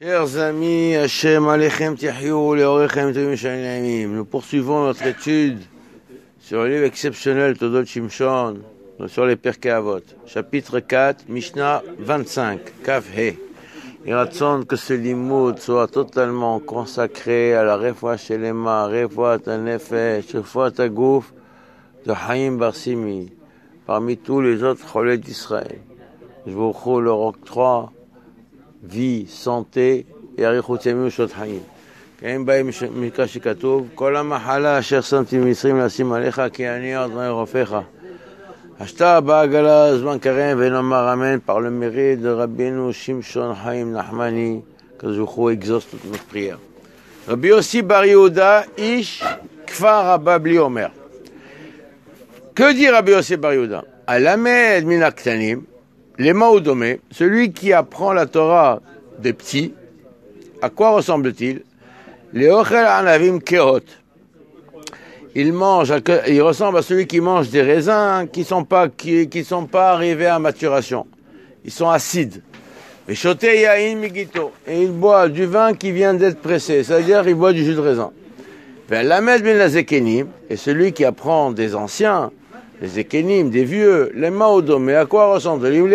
Chers amis, Hashem Alechem Tihyou, Leorechem Tovim Shainaimim. Nous poursuivons notre étude sur le livre exceptionnel Todot Shimshon, sur les Pirkei Avot. Chapitre 4, Mishnah 25, Kaf He. Il raconte que ce limoud soit totalement consacré à la Refoua Shelema, Refoua Tanefesh, Refoua Tagouf de Haïm Barsimi, parmi tous les autres cholés d'Israël. Je vous leur octroie vie, santé, et arichut yamim u'shot hayim. Kaim ba'im mikra shekatuv, kol ha'mahala asher samti mitzrim lasim alecha, ki ani Adonai rofecha. Ashta ba'agala zman karem ve'nomar amen, par le mérite de Rabbeinu Shimshon Haim Nachmani, que Zouchou exauce toute notre prière. Rabbi Yossi bar Yehuda, ish kfar hababli omer. Que dit Rabbi Yossi bar Yehuda? Alamed min aktanim, les Maoudomé, celui qui apprend la Torah des petits, à quoi ressemble-t-il? Les Ochel Anavim Kehot. Il ressemble à celui qui mange des raisins qui sont pas arrivés à maturation. Ils sont acides. Et Shoté Yahin Migito. Et il boit du vin qui vient d'être pressé. C'est-à-dire, il boit du jus de raisin. Lamed bin Lazekenim, et celui qui apprend des anciens, les Ekenim, des vieux, les Maodom, mais à quoi ressemble-t-il?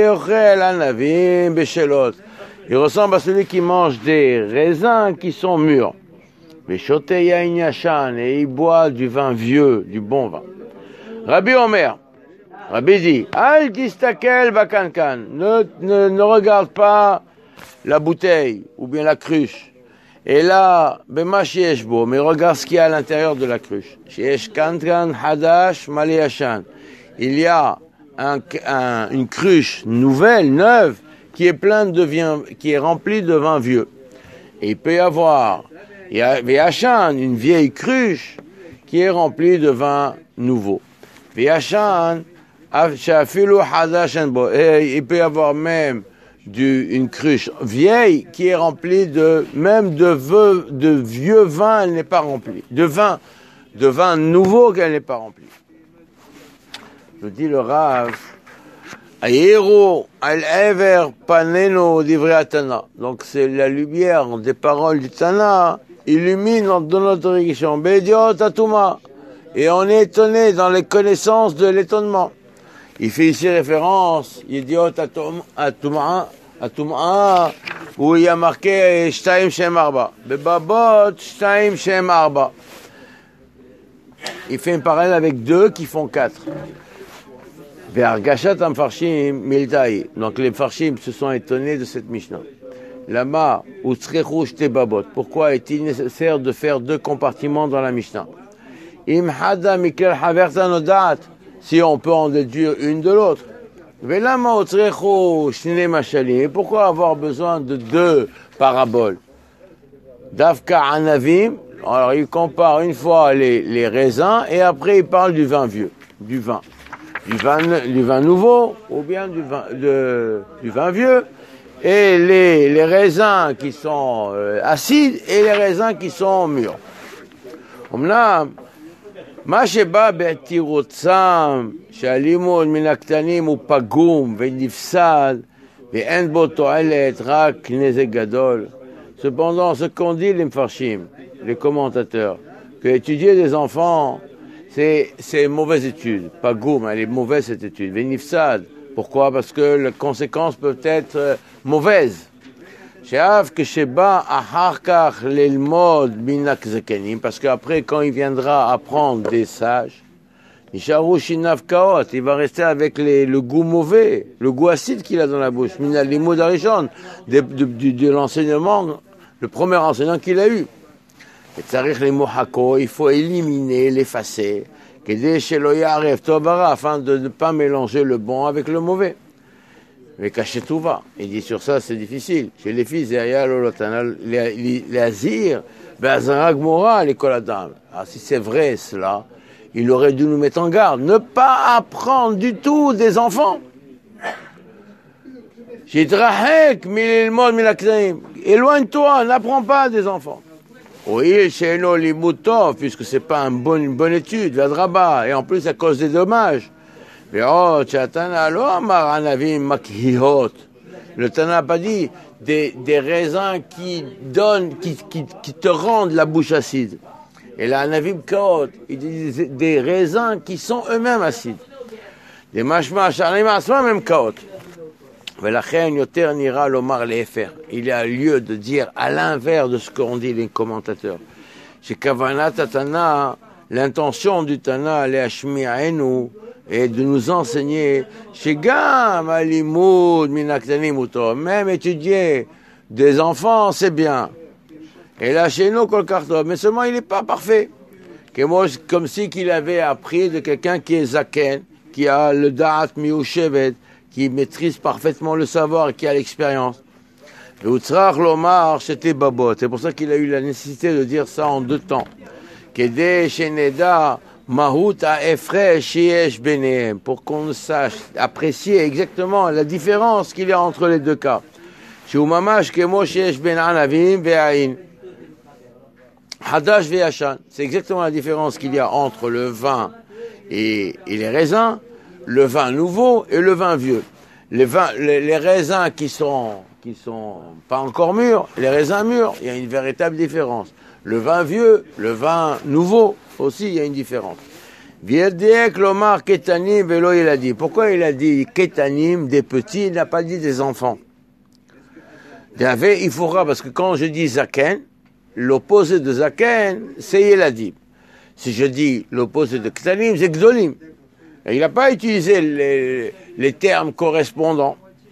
Il ressemble à celui qui mange des raisins qui sont mûrs. Et il boit du vin vieux, du bon vin. Rabbi Omer, Rabbi dit, Al tistakel bakankan, ne regarde pas la bouteille ou bien la cruche. Et là, bema shieshbo, mais regarde ce qu'il y a à l'intérieur de la cruche. Shiesh kankan hadash maliyashan. Il y a une cruche nouvelle, neuve, qui est remplie de vin vieux. Et il peut y avoir, Véachan, une vieille cruche, qui est remplie de vin nouveau. Véachan, shafilu hadashan bo. Et il peut y avoir même une cruche vieille qui est remplie de vieux vin, elle n'est pas remplie. De vin nouveau qu'elle n'est pas remplie. Je dis le Rav, Ayero al-Ever paneno divrei Tana. Donc c'est la lumière des paroles du Tana illumine dans notre religion. Bediot atuma. Et on est étonné dans les connaissances de l'étonnement. Il fait ici référence, Idiot atuma, où il y a marqué Shtaim Shem Arba. Bebabot Shtaim Shem Arba. Il fait un parallèle avec 2 qui font 4. Donc les Farshim se sont étonnés de cette Mishnah. Lama ou tzrechush tebabot. Pourquoi est-il nécessaire de faire 2 compartiments dans la Mishnah? Im hada mikel haverta nodat. Si on peut en déduire une de l'autre. Velama ou tzrechush shne mashalim. Et pourquoi avoir besoin de 2 paraboles? Davka anavim. Alors il compare une fois les raisins et après il parle du vin vieux, du vin nouveau ou bien du vin vieux, et les raisins qui sont acides et les raisins qui sont mûrs. Omnam, ma sheba be'tirutzam shalimud min aktanim upagum ve'nifsad ve'en bo to'alet rak nezek gadol. Cependant, ce qu'ont dit les Mfarshim, les commentateurs, que étudier des enfants, c'est mauvaise étude. Pas goum, elle est mauvaise cette étude. Vénifsad. Pourquoi? Parce que les conséquences peuvent être mauvaises. Parce qu'après, quand il viendra apprendre des sages, il va rester avec le goût mauvais, le goût acide qu'il a dans la bouche. De l'enseignement, le premier enseignement qu'il a eu. Il faut éliminer, l'effacer, afin de ne pas mélanger le bon avec le mauvais. Mais cacher tout va. Il dit sur ça, c'est difficile. Chez les fils, les azir, l'école Adam. Alors si c'est vrai cela, il aurait dû nous mettre en garde. Ne pas apprendre du tout des enfants. Éloigne-toi, n'apprends pas des enfants. Oui, chez nous, les moutons, puisque c'est pas une bonne étude, la draba, et en plus à cause des dommages. Le Tana n'a pas dit, des raisins qui te rendent la bouche acide. Et là, Navim Kaot, il dit des raisins qui sont eux-mêmes acides. Des mashma, sharima, sont même Kaot. Velachen yoter nira lomar lefer. Il y a lieu de dire à l'inverse de ce qu'ont dit les commentateurs. Chez Kavanat Tana, l'intention du Tana, le'ashmi'enu, et de nous enseigner, chez Gam, Alimud, Minaktanim, Uto, même étudier des enfants, c'est bien. Et là, chez nous, Kol Kartov, mais seulement il n'est pas parfait. Comme si qu'il avait appris de quelqu'un qui est Zaken, qui a le Da'at Miushevet, qui maîtrise parfaitement le savoir et qui a l'expérience. Le Utzrach Lomar, c'était Babot. C'est pour ça qu'il a eu la nécessité de dire ça en 2 temps. Kede Sheneda, Mahut Efre Shiesh Benehem, pour qu'on sache apprécier exactement la différence qu'il y a entre les 2 cas. Chez Mamash Kemo Shiesh Ben Anavim Ve'ain. Hadash Ve'ashan. C'est exactement la différence qu'il y a entre le vin et les raisins, le vin nouveau et le vin vieux. Les raisins qui sont pas encore mûrs, les raisins mûrs, il y a une véritable différence. Le vin vieux, le vin nouveau, aussi, il y a une différence. Pourquoi il a dit Ketanim, des petits, il n'a pas dit des enfants? Il faudra, parce que quand je dis Zaken, l'opposé de Zaken, c'est Yeladim. Si je dis l'opposé de Ketanim, c'est Gdolim. Et il n'a pas utilisé les termes correspondants.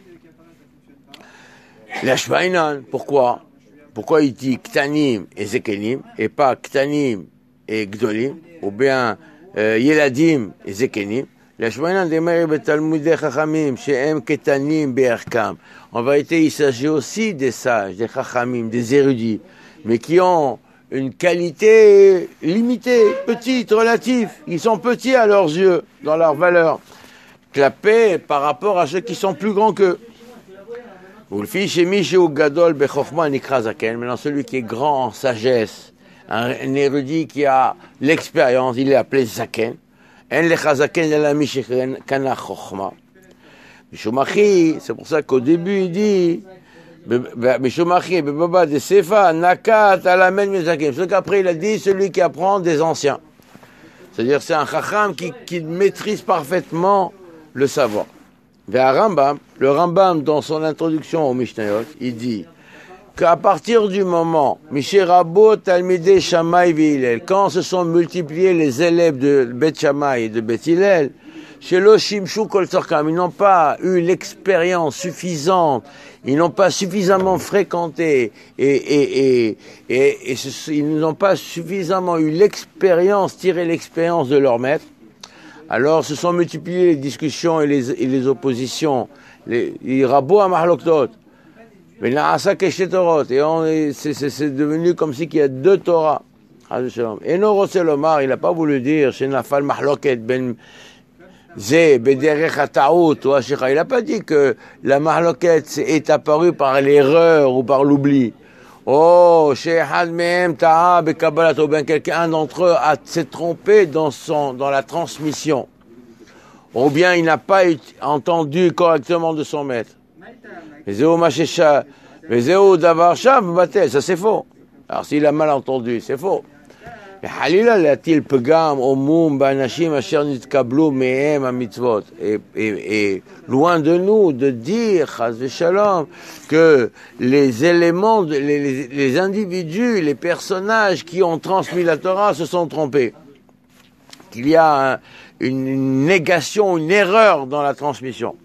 L'Ashbainan, pourquoi? Pourquoi il dit Ktanim et Zekenim, et pas Ktanim et Gdolim, ou bien Yeladim et Zekenim? L'Ashbainan démarre Betalmudei Chachamim, Shehem Ketanim Be'erkam. En vérité, il s'agit aussi des sages, des Chachamim, des érudits, mais qui ont une qualité limitée, petite, relative. Ils sont petits à leurs yeux, dans leur valeur, clapés par rapport à ceux qui sont plus grands qu'eux. Maintenant, celui qui est grand en sagesse, un érudit qui a l'expérience, il est appelé Zaken. C'est pour ça qu'au début il dit ce qu'après il a dit celui qui apprend des anciens. C'est-à-dire c'est un chacham qui maîtrise parfaitement le savoir. Le Rambam, dans son introduction au Mishnayot, il dit qu'à partir du moment, quand se sont multipliés les élèves de Bet Shammai et de Bet Hillel, chez le Shimshu Kol Tzorkam, ils n'ont pas eu l'expérience suffisante, ils n'ont pas suffisamment fréquenté et ils n'ont pas suffisamment eu l'expérience, tiré l'expérience de leur maître. Alors se sont multipliées les discussions et les oppositions, les rabbos à mahloktot. Mais là, ça que chez Torot, et c'est devenu comme si qu'il y a 2 Torahs. Et non, Roselomar, il n'a pas voulu dire chez Nafal mahloket ben Zé, bederech hataout, ou Ashecha. Il n'a pas dit que la mahloket est apparue par l'erreur ou par l'oubli. Oh, chez Had Mehem Ta'a Bekabalat, ou bien quelqu'un d'entre eux s'est trompé dans la transmission. Ou bien il n'a pas entendu correctement de son maître. Ça c'est faux. Alors s'il a mal entendu, c'est faux. Et loin de nous de dire, chas v'shalom, que les éléments, les individus, les personnages qui ont transmis la Torah se sont trompés. Qu'il y a une négation, une erreur dans la transmission.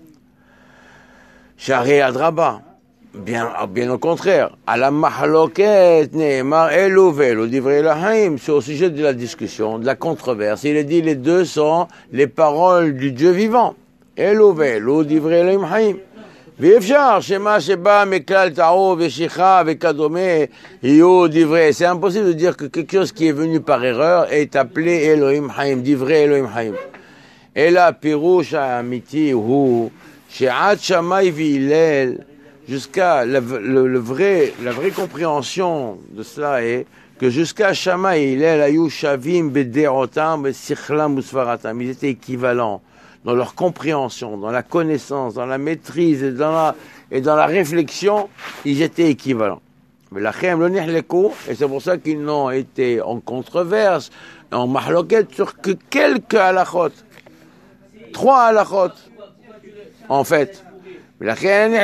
Shari Adraba. Bien au contraire. À la mahloket, ne'emar elu ve'elu divrei Elohim, c'est au sujet de la discussion, de la controverse. Il est dit, les 2 sont les paroles du Dieu vivant. Elu ve'elu divrei Elohim haim. Ve'efshar, shema sheba meklal ta'o ve'shicha ve'kadome yu divrei. C'est impossible de dire que quelque chose qui est venu par erreur est appelé Elohim haim, divrei Elohim haim. Et la pirouche amiti hu, she'at shamai v'hillel, jusqu'à la vraie compréhension de cela est que jusqu'à Shammai et Hillel, ayu shavim bederotam sichlam usvaratam, ils étaient équivalents dans leur compréhension, dans la connaissance, dans la maîtrise et dans la réflexion, ils étaient équivalents. Et c'est pour ça qu'ils n'ont été en controverse, en mahloket sur que quelques halachot. 3 halachot, en fait. Parce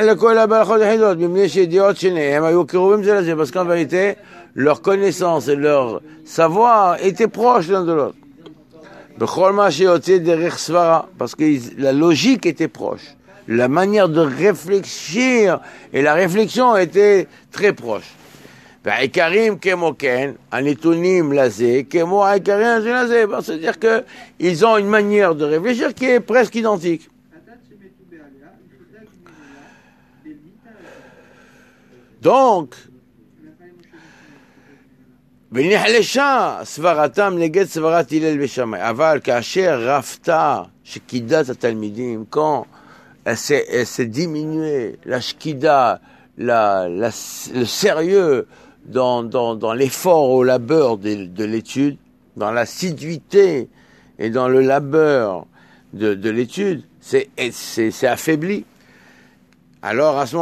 qu'en vérité, leur connaissance et leur savoir étaient proches l'un de l'autre. Parce que la logique était proche. La manière de réfléchir et la réflexion étaient très proches. C'est-à-dire qu'ils ont une manière de réfléchir qui est presque identique. Donc, ונחלשה סברתם נגד סברת הלל ושמאי. אבל כאשר רפתה שקידת התלמידים, quand elle s'est diminuée, la shkida, le sérieux dans l'effort au labeur de l'étude, dans l'assiduité et dans le labeur de l'étude, c'est affaibli. Alors à ce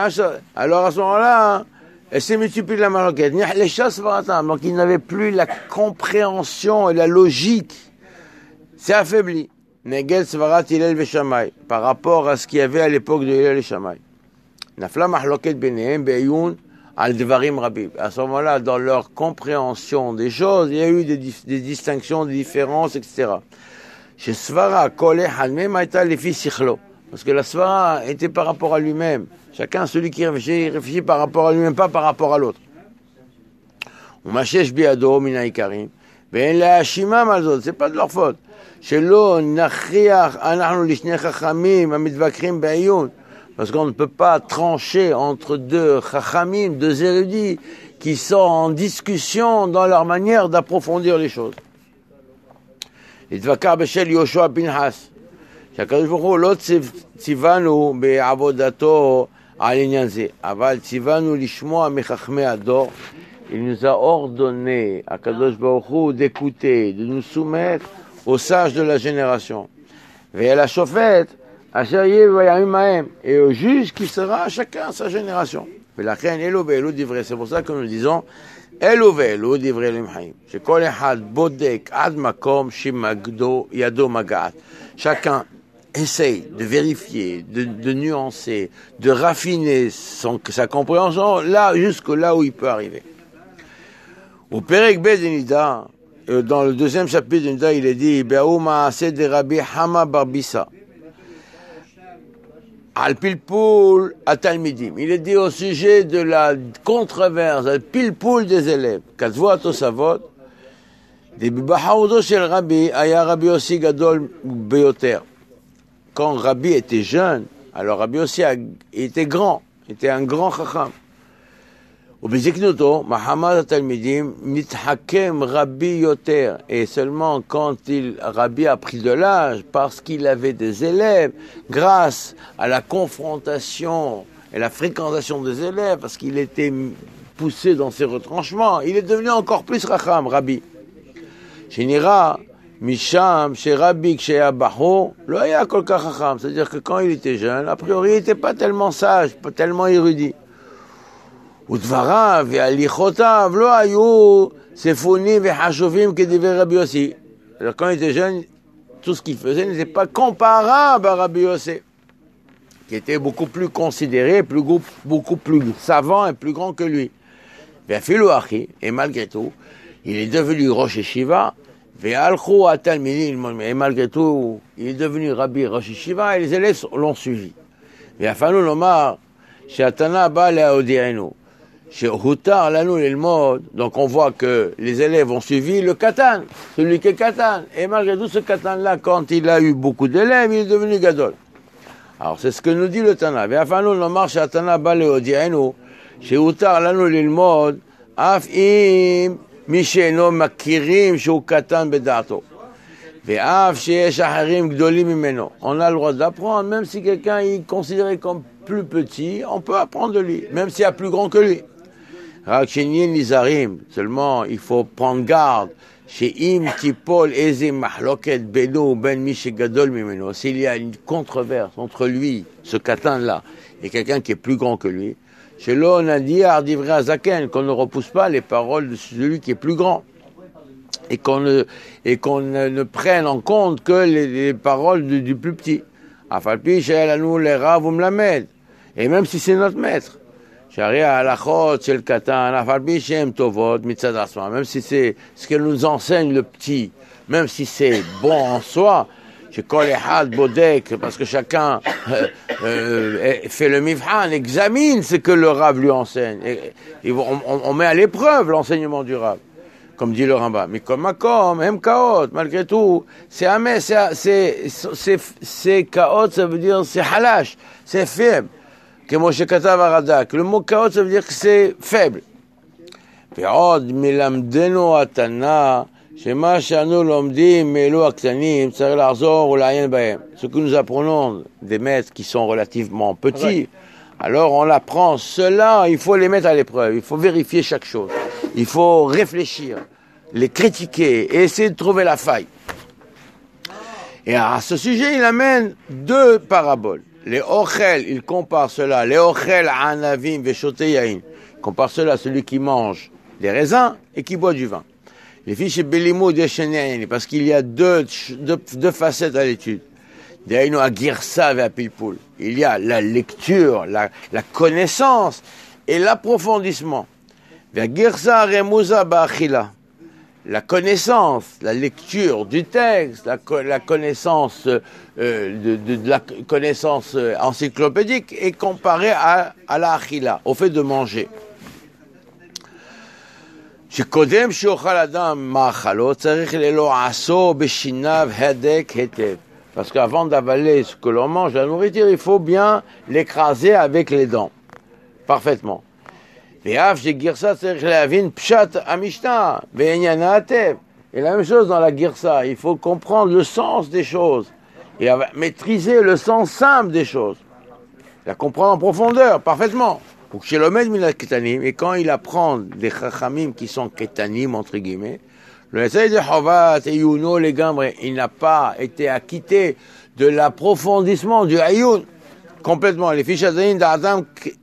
moment-là, elle s'est multipliée la maroquette. Donc il n'avait plus la compréhension et la logique. C'est affaibli. Negel Svarat Hillel Veshamay, par rapport à ce qu'il y avait à l'époque de Hillel et Shammai. Nafla mahloket benehem be'ayun al dvarim rabim. À ce moment-là, dans leur compréhension des choses, il y a eu des distinctions, des différences, etc. Chez Svara, kol echad mem hayta lefi sichlo. Parce que la Svara était par rapport à lui-même. Chacun, celui qui réfléchit, il réfléchit par rapport à lui-même, pas par rapport à l'autre. Umashesh biado min haikarim. Ben la hashimam al zot, c'est pas de leur faute. Shelo nachriach anachnu lishne chachamim amidvakrim be'ayun. Parce qu'on ne peut pas trancher entre deux chachamim, deux érudits, qui sont en discussion dans leur manière d'approfondir les choses. Itvakar b'shel Yoshua Pinhas. שהקדוש ברוך הוא לא ציוונו בעבודתו על עניין זה, אבל ציוונו לשמוע מחכמי הדור. Il nous a ordonné, הקדוש ברוך הוא, d'écouter, de nous soumettre aux sages de la génération. ואל השופט אשר יהיה בימים ההם, et au juge qui sera chacun sa génération. ולכן אלו ואלו דברי, c'est pour ça que nous disons אלו ואלו דברי אלוהים חיים, שכל אחד בודק עד מקום ידו מגעת. Chacun essaye de vérifier, de nuancer, de raffiner sa compréhension là, jusque là où il peut arriver. Au Perek B de Nida, dans le deuxième chapitre de Nida, il est dit Be'ou ma'aseh de Rabbi Hama bar Bisa al pilpul atalmidim. Il est dit au sujet de la controverse, al pilpul des élèves. Katvu atosavot, de bibahaudo shel Rabbi, aya Rabbi aussi gadol beyoter. Quand Rabbi était jeune, alors Rabbi aussi était grand, était un grand chacham. ובזקנותו, מחמת התלמידים, מתחכם רבי יותר. Et seulement quand Rabbi a pris de l'âge, parce qu'il avait des élèves, grâce à la confrontation et la fréquentation des élèves, parce qu'il était poussé dans ses retranchements, il est devenu encore plus racham, Rabbi. Shinira, Misham, chez Rabbi, chez Abaho, lo haya kol kach chacham. C'est-à-dire que quand il était jeune, a priori, il n'était pas tellement sage, pas tellement érudit. ודבריו והליכותיו לא היו ספונים וחשובים כדברי רבי יוסי. Alors quand il était jeune, tout ce qu'il faisait n'était pas comparable à Rabbi Yossi, qui était beaucoup plus considéré, beaucoup plus savant et plus grand que lui. Et malgré tout, il est devenu Rosh Yeshiva, et malgré tout, il est devenu Rabbi Rosh Yeshiva, et les élèves l'ont suivi. Donc on voit que les élèves ont suivi le Katan, celui qui est Katan. Et malgré tout, ce Katan-là, quand il a eu beaucoup d'élèves, il est devenu Gadol. Alors c'est ce que nous dit le Tana. On a le droit d'apprendre, même si quelqu'un est considéré comme plus petit, on peut apprendre de lui, même s'il y a plus grand que lui. Seulement, il faut prendre garde. S'il y a une controverse entre lui, ce catin-là, et quelqu'un qui est plus grand que lui, qu'on ne repousse pas les paroles de celui qui est plus grand. Et qu'on ne prenne en compte que les paroles du plus petit. Et même si c'est notre maître. Même si c'est ce que nous enseigne le petit, même si c'est bon en soi, parce que chacun fait le mifhan, examine ce que le Rav lui enseigne. Et on met à l'épreuve l'enseignement du Rav, comme dit le Rambam. Mais comme kaot, malgré tout, c'est kaot, ça veut dire c'est halash, c'est faible. Que Moshe Katav Aradak. Le mot kaot, ça veut dire que c'est faible. ועוד מלמדנו התנא שמה שאנו לומדים מאלו הקטנים צריך לחזור ולעיין בהם. Ce que nous apprenons des maîtres qui sont relativement petits, alors on apprend cela, il faut les mettre à l'épreuve, il faut vérifier chaque chose, il faut réfléchir, les critiquer et essayer de trouver la faille. Et à ce sujet, il amène deux paraboles. Les ochel, il compare cela, les ochel anavim veshote yain, il compare cela à celui qui mange des raisins et qui boit du vin. Les fiches belimud yeshenein, parce qu'il y a deux facettes à l'étude. Deinu agirsa ve apilpul. Il y a la lecture, la connaissance et l'approfondissement. Ve agirsa remuza ba'achila. La connaissance, la lecture du texte, la connaissance de la connaissance encyclopédique est comparée à la achila, au fait de manger. שקודם שאוכל אדם מאכלו צריך ללועסו בשיניו הדק היטב. Parce qu'avant d'avaler ce que l'on mange, la nourriture, il faut bien l'écraser avec les dents, parfaitement. Et la même chose dans la girsa, il faut comprendre le sens des choses et maîtriser le sens simple des choses, la comprendre en profondeur, parfaitement. Et quand il apprend des chachamim qui sont ketanim, entre guillemets, le essaye de Chovat et Yuno, les gambres, il n'a pas été acquitté de l'approfondissement du Ayoun, complètement. Les fiches d'Adam,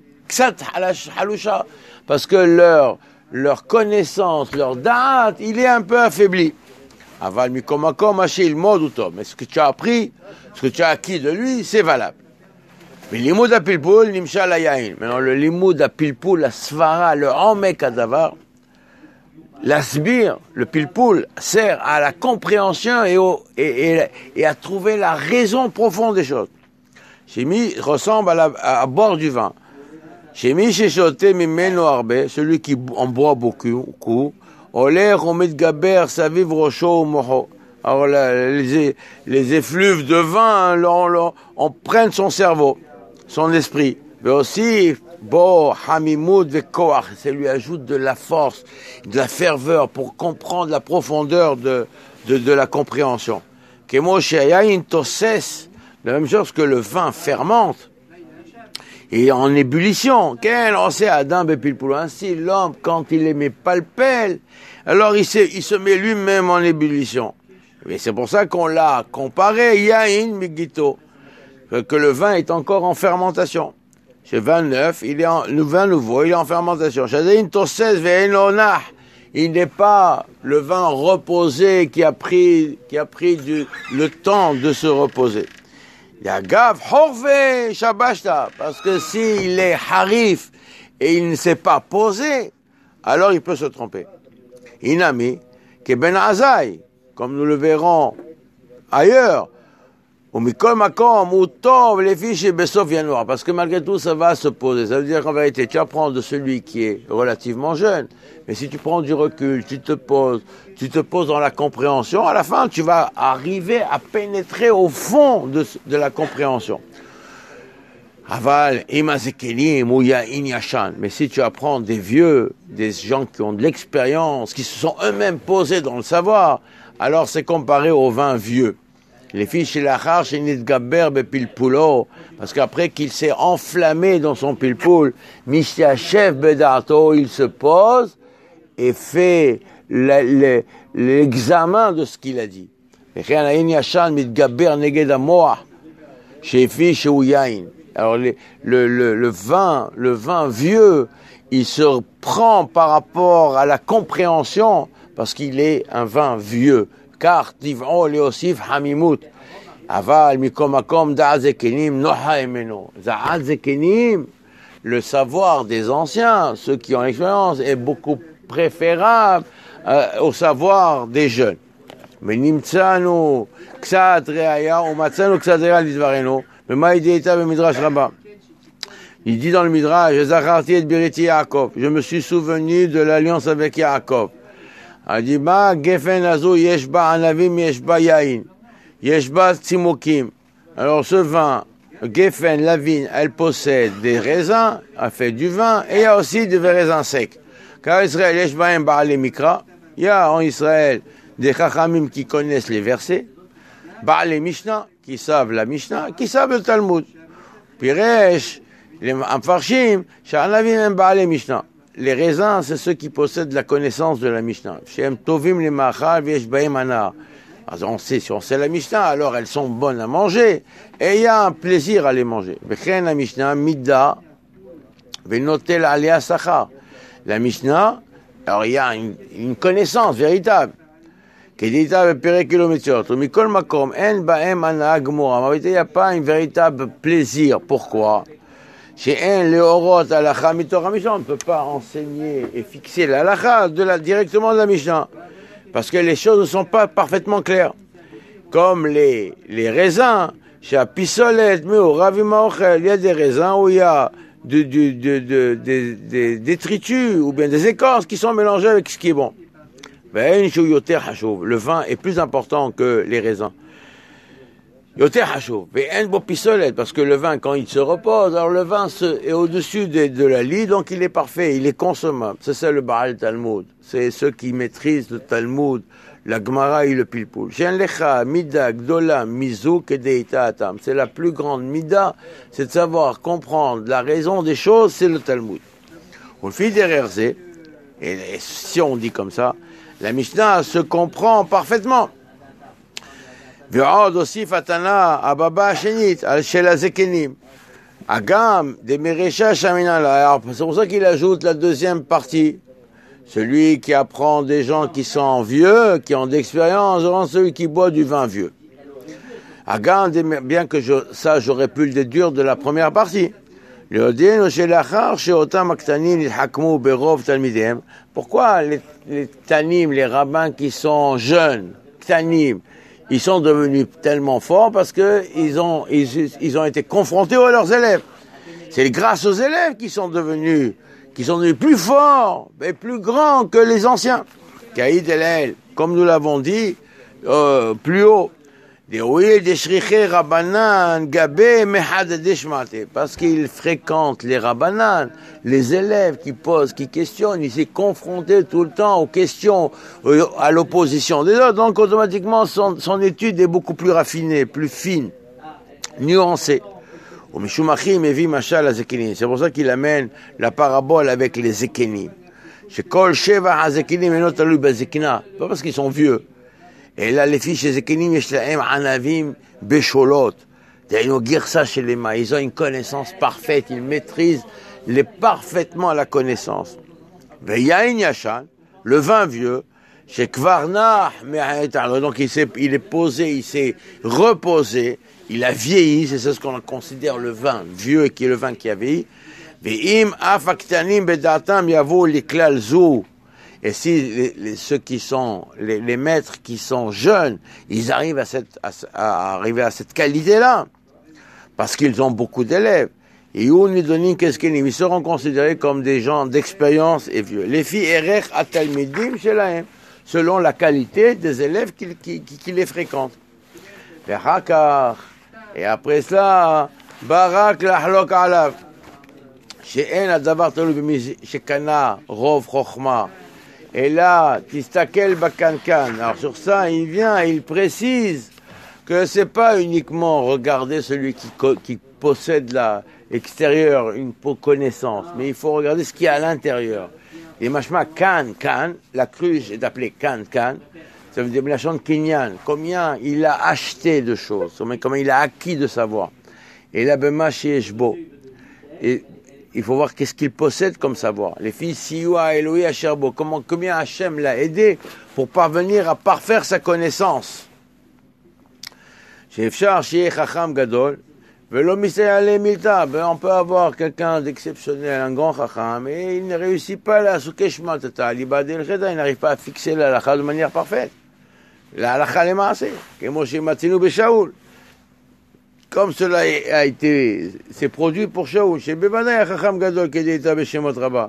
parce que leur connaissance, leur date, il est un peu affaibli. Aval mikomakom hashil modutom. Mais ce que tu as appris, ce que tu as acquis de lui, c'est valable. Mais l'imoud apilpoul nimshal hayain. Maintenant, le limoud apilpoul, la svara, le homek adavar, l'asbir, le pilpoul, sert à la compréhension et à trouver la raison profonde des choses. Shemi ressemble à boire du vin. Shemi sheshote mimeno arbe, celui qui en boit beaucoup, oler omidgaber saviv rosho moho. Alors les effluves de vin on prenne son cerveau, son esprit, mais aussi bo hamimoud ve koach, ça lui ajoute de la force, de la ferveur pour comprendre la profondeur de la compréhension. Kemo sheyayin toses, la même chose que le vin fermente et en ébullition. Quel on sait Adam bepilpoul, ainsi l'homme quand il est palpel, alors il se met lui-même en ébullition. Et c'est pour ça qu'on l'a comparé yain migito, que le vin est encore en fermentation. Chez 29, le vin nouveau, il est en fermentation. Il n'est pas le vin reposé qui a pris le temps de se reposer. Yagav horve shabashta, parce que s'il est harif et il ne s'est pas posé, alors il peut se tromper. Inami, que ben azai, comme nous le verrons ailleurs, parce que malgré tout, ça va se poser. Ça veut dire qu'en vérité, tu apprends de celui qui est relativement jeune, mais si tu prends du recul, tu te poses dans la compréhension, à la fin, tu vas arriver à pénétrer au fond de la compréhension. Aval, mais si tu apprends des vieux, des gens qui ont de l'expérience, qui se sont eux-mêmes posés dans le savoir, alors c'est comparé au vin vieux. Les filles chez l'achar, chez Nidgaber, Bepilpulo, parce qu'après qu'il s'est enflammé dans son pilpoul, Mishiachev Bedarto, il se pose et fait l'examen de ce qu'il a dit. Alors le vin vieux, il se prend par rapport à la compréhension parce qu'il est un vin vieux. Car tiv'o leosif hamimut. Aval mikom makom da'at zekenim noha emeno. Da'at zekenim, le savoir des anciens, ceux qui ont l'expérience, est beaucoup préférable au savoir des jeunes. Mais nimtsanu ksat reaya ou matsanu ksat reaya lidvareno. Mais maïdeita be midrash rabba. Il dit dans le midrash, Zacharti et biriti Yaakov. Je me suis souvenu de l'alliance avec Yaakov. Il dit, ma gefen azo yeshba anavim yeshba yain. Yeshba tzimokim. Alors ce vin, gefen, la vigne, elle possède des raisins, elle fait du vin, et il y a aussi des raisins secs. Car Israël, yeshba en ba'ale mikra. Il y a en Israël des chachamim qui connaissent les versets, ba'ale mishnah, qui savent la mishnah, qui savent le Talmud. Piresh, les amfarshim, sha'anavim en ba'ale mishnah. Les raisins, c'est ceux qui possèdent la connaissance de la Mishnah. Shem tovim les machal v'yesh bahem anar. On sait, si on sait la Mishnah, alors elles sont bonnes à manger, et il y a un plaisir à les manger. V'chen la Mishnah, midda, v'notel alea sachar. La Mishnah, alors il y a une connaissance véritable. Kedita v'perek kilométriot. Mikol makom, en bahem anar gmora. En vérité, il n'y a pas un véritable plaisir. Pourquoi? Chez un leorot alacha mitorah Mishnah, on ne peut pas enseigner et fixer l'alacha directement de la Mishnah, parce que les choses ne sont pas parfaitement claires. Comme les raisins, chez Apisolet, Meo, Ravimaochel, il y a des raisins où il y a des détritus ou bien des écorces qui sont mélangées avec ce qui est bon. Le vin est plus important que les raisins. Yoter hachov, ve'en bo pisolet, parce que le vin, quand il se repose, alors le vin est au-dessus de la lie, donc il est parfait, il est consommable. C'est ça le Baal Talmud. C'est ceux qui maîtrisent le Talmud, la Gemara et le Pilpul. Shen lecha, mida, gdola, mizu, kedeita atam. C'est la plus grande mida, c'est de savoir comprendre la raison des choses, c'est le Talmud. On fait derrière et si on dit comme ça, la Mishnah se comprend parfaitement. ועוד הוסיף התנא הבבא השנית של הזקנים. הגם דמרשע שמינן לה. C'est pour ça qu'il ajoute la deuxième partie. Celui qui apprend des gens qui sont vieux, qui ont d'expérience, rend celui qui boit du vin vieux. Hagam, bien que ça j'aurais pu le déduire de la première partie. Pourquoi les tanim, les rabbins qui sont jeunes, tanim, ils sont devenus tellement forts parce que ils ont été confrontés à leurs élèves. C'est grâce aux élèves qu'ils sont devenus plus forts et plus grands que les anciens. Kaïd el, comme nous l'avons dit plus haut, parce qu'ils fréquentent les rabbanan, les élèves qui posent, qui questionnent, ils sont confrontés tout le temps aux questions, à l'opposition des autres, donc automatiquement son étude est beaucoup plus raffinée, plus fine, nuancée. C'est pour ça qu'il amène la parabole avec les zekenim. Pas parce qu'ils sont vieux. Et là, les filles chez Zekenim, Yeshlaem, Anavim, Besholot. Ils ont une connaissance parfaite, ils maîtrisent parfaitement la connaissance. Veyain Yashan, le vin vieux, chez Kvarnah, donc il est posé, il s'est reposé, il a vieilli, c'est ce qu'on considère le vin vieux, qui est le vin qui a vieilli. Veim afaktanim bedatam yavo liklal zou. Et si ceux qui sont les maîtres qui sont jeunes, ils arrivent à arriver à cette qualité-là, parce qu'ils ont beaucoup d'élèves. Et ils seront considérés comme des gens d'expérience et vieux. Les filles erech atalmidim shelahem, selon la qualité des élèves qui les fréquentent. Et après cela, barak lahlok alav, she'en adavar tolu b'mi shekana rov chokhma. Et là, Tistakel Bakankan. Alors sur ça, il vient et il précise que c'est pas uniquement regarder celui qui possède l'extérieur, une connaissance, mais il faut regarder ce qu'il y a à l'intérieur. Et machma kan, la cruche est appelée kan, ça veut dire la chante kinyan, combien il a acheté de choses, combien il a acquis de savoir. Et là, bema shieshbo. Et il faut voir qu'est-ce qu'il possède comme savoir. Les filles Siwa, Elohi, Asherbo, combien Hachem l'a aidé pour parvenir à parfaire sa connaissance. Shefshar Shieh Chacham Gadol, Velo Misayale Milta, on peut avoir quelqu'un d'exceptionnel, un grand Chacham, et il ne réussit pas la Soukeshma Tata, Libad el Cheda, il n'arrive pas à fixer la halakha de manière parfaite. La halakha le maaseh, comme chez Matzinu Beshaoul. Comme cela c'est produit pour Shaoul, chez Bebanaï, Chacham Gadol, qui est Beshemot Rabba.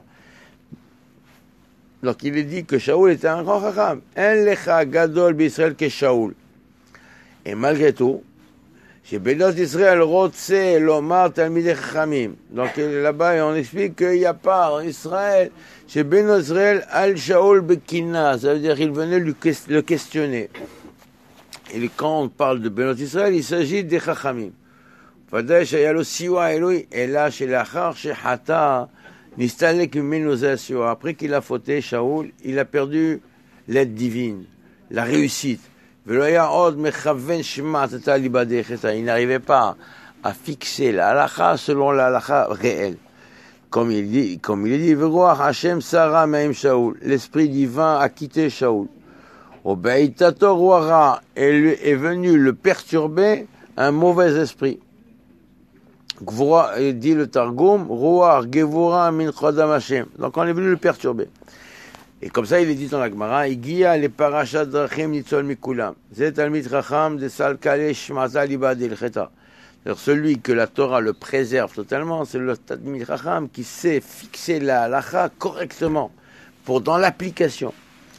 Donc il est dit que Shaoul était un grand Chacham. En lecha Gadol b'Israël que Shaoul. Et malgré tout, chez Benot Israël, Rotse, Lomar, Talmidei Chachamim. Donc là-bas, on explique qu'il n'y a pas en Israël, chez Benot Israël, Al Shaoul Bekina. Ça veut dire qu'il venait le questionner. Et quand on parle de Benot Israël, il s'agit des Chachamim. ודאי שהיה לו סיוע אלוהי, אלא שלאחר שחטא, נסתלק ממנו זה הסיוע. Après qu'il a fauté, Shaoul, il a perdu l'aide divine, la réussite. ולא היה עוד מכוון שמעת ליבדי חטא. Il n'arrivait pas à fixer la halakha selon la halakha réelle. Comme il est dit, ורוח השם שרה מהם שאול. L'esprit divin a quitté Shaoul. Obeitato Ruara est venu le perturber un mauvais esprit. Gvura, dit le Targum, Ruar Gevura min Chodam Hashem. Donc on est venu le perturber. Et comme ça il est dit dans la Gemara, Igia le parashat drachim nitzol mikulam. Zet talmid chacham de sal kale shmata libad el cheta. C'est-à-dire celui que la Torah le préserve totalement, c'est le talmid chacham qui sait fixer la halakha correctement pour dans l'application.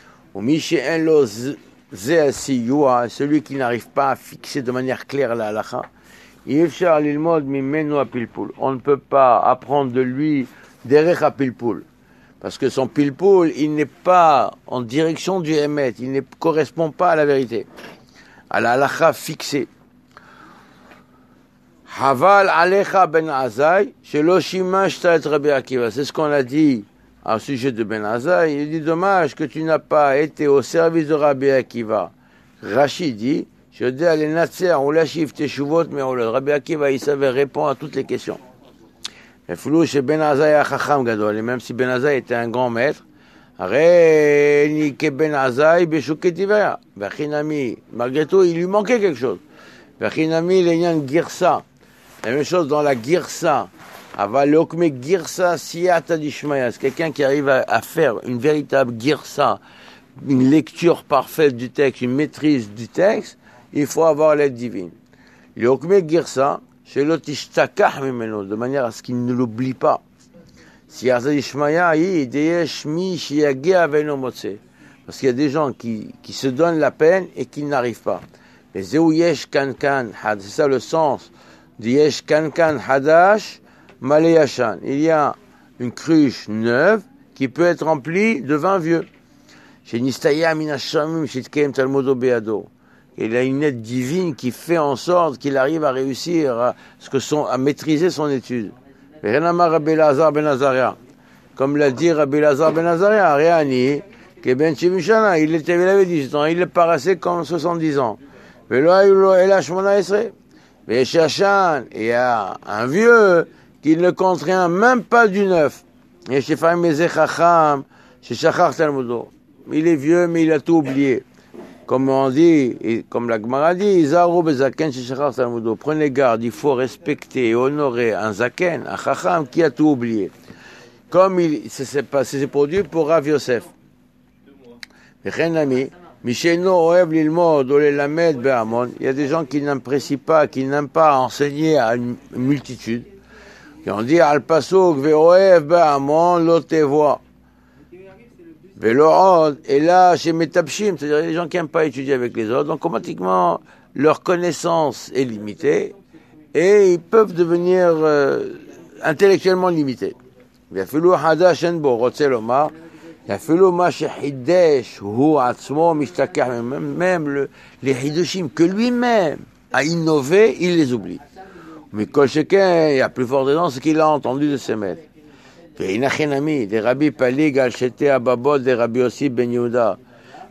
Celui qui n'arrive pas à fixer de manière claire la halakha, on ne peut pas apprendre de lui derech pilpul, parce que son pilpul, il n'est pas en direction du emet, il ne correspond pas à la vérité, à la halakha fixée. Haval alecha ben Azai, shelo shimashta et Rabbi Akiva. C'est ce qu'on a dit au sujet de Ben Azai. Il dit dommage que tu n'as pas été au service de Rabbi Akiva. Rashi dit, je dis à les Natser, on lâchive tes chouvot, mais Rabbi Akiva, il savait répondre à toutes les questions. Et flou chez Ben Azai a chacham gadol. Et même si Ben Azai était un grand maître, Areni ke Ben Azai beshuket Tiveria. Vachinami, malgré tout, il lui manquait quelque chose. Vachinami, l'enyan girsa. La même chose dans la girsa. Avalokme girsa siyata dishmaya. C'est quelqu'un qui arrive à faire une véritable girsa, une lecture parfaite du texte, une maîtrise du texte. Il faut avoir l'aide divine. Lokme girsa, shelo tishtakach mimeno, de manière à ce qu'il ne l'oublie pas. Siyata dishmaya, yesh mi shiyage aveno motse. Parce qu'il y a des gens qui se donnent la peine et qui n'arrivent pas. Et zeu yesh kankan, c'est ça le sens. Yesh kankan hadash maleyashan. Il y a une cruche neuve qui peut être remplie de vin vieux. Chez Nistaya minashamim shitkem talmudo beado. Il a une aide divine qui fait en sorte qu'il arrive à réussir à maîtriser son étude. Rabbi Elazar ben Azaria. Comme l'a dit Rabbi Elazar ben Azaria, Réani, que ben Chimishana, il avait 18 ans, il est paraissé comme 70 ans. Velo ayulo ela shmona esre. Mais Shachan, il y a un vieux qui ne compte rien, même pas du neuf. Et chez Fameze Chacham, chez Shachar Talmudo. Il est vieux, mais il a tout oublié. Comme on dit, et comme la Gemara dit, Izaru bezaken chez Shachar Talmudo. Prenez garde, il faut respecter et honorer un zaken, un Chacham qui a tout oublié. Comme c'est produit pour Rav Yosef. Il y a des gens qui n'apprécient pas, qui n'aiment pas enseigner à une multitude. Et on dit al pasuk ve'oev be'amon lo tevoa. Ve'lo et là chez Metapshim, c'est-à-dire les gens qui n'aiment pas étudier avec les autres, donc automatiquement leur connaissance est limitée et ils peuvent devenir intellectuellement limités. Ve'afילו hadash en bo rotze lomar. Même les Hidushim que lui-même a innové, il les oublie. Mais Kol Sheken, il y a plus fort dedans ce qu'il a entendu de ses maîtres. Des Rabbi Palig al Shete Ababot, des Rabbi aussi Ben Yehuda.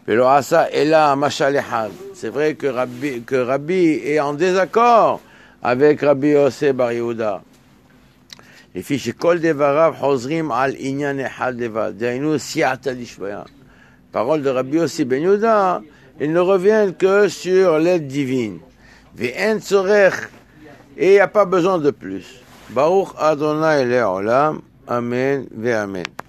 C'est vrai que Rabbi est en désaccord avec Rabbi Yosef Bar Yehuda. Les fiches Kol Devarav Hozrim al Inyan Echad Devad. Dainu Siata Dishvaya. Parole de Rabbi Yosef Ben Yehuda, ils ne reviennent que sur l'aide divine. Ve'en tzorech, et il n'y a pas besoin de plus. Baruch Adonai Le'olam. Amen ve Amen.